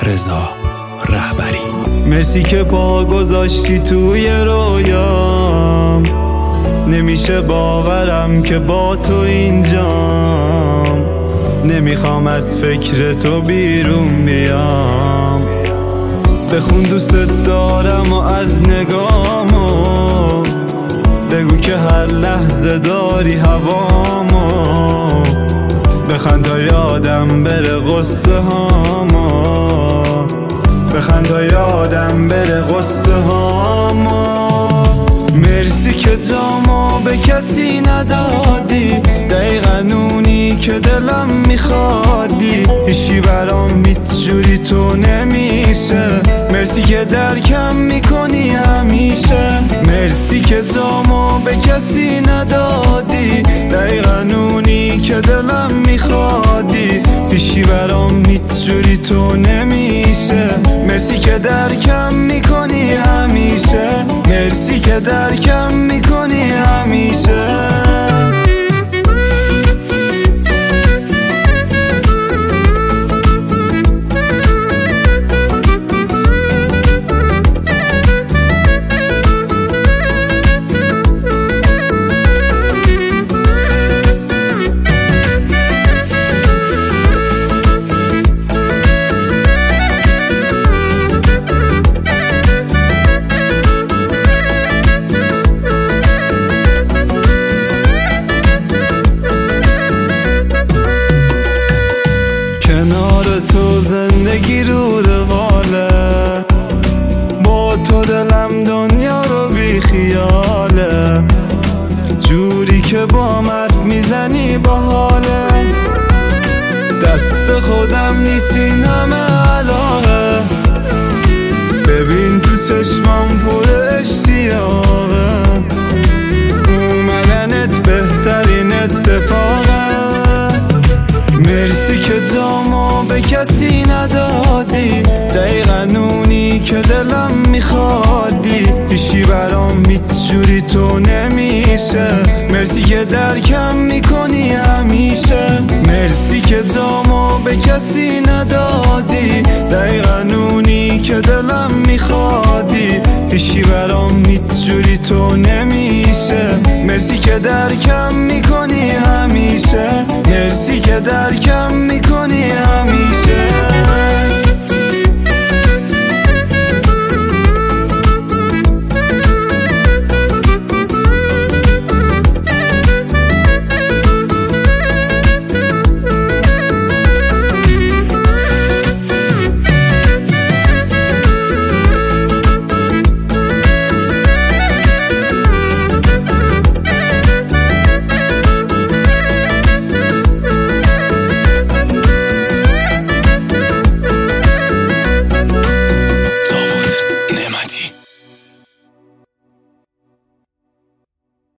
رضا رهبری. مرسی که پا گذاشتی توی رویام، نمیشه باورم که با تو اینجام. نمیخوام از فکر تو بیرون بیام. بخون دوست دارم و از نگامو بگو که هر لحظه داری هوامو. بخند تا یادم بره غصه هامو، بخند تا یادم بره غصه هامو. مرسی که جامو به کسی ندادی، دقیقا اونی که دلم میخوادی. هیچی برام هیچ جوری تو نمیشه، مرسی که درکم میکنی همیشه. مرسی که جامو به کسی ندادی، دقیقا اونی که دلم میخوادی. هیچی برام هیچ جوری تو نمیشه، مرسی که درکم میکنی همیشه. مرسی که درکم میکنی همیشه. کنار تو زندگی رو رواله، با تو دلم دنیا رو بی خیاله. جوری که با مرد میزنی با حاله، دست خودم نیست این همه علاقه. ببین تو چشمام پر اشتیاقه، اومدنت بهترین اتفاقه. مرسی که جامو به کسی ندادی، دقیقا اونی که دلم میخوادی. هیچی برام هیچ جوری تو نمیشه، مرسی که درکم میکنی همیشه. مرسی که جامو به کسی ندادی، دقیقا اونی که دلم میخوادی. هیچی برام هیچ جوری تو نمیشه، مرسی که درکم میکنی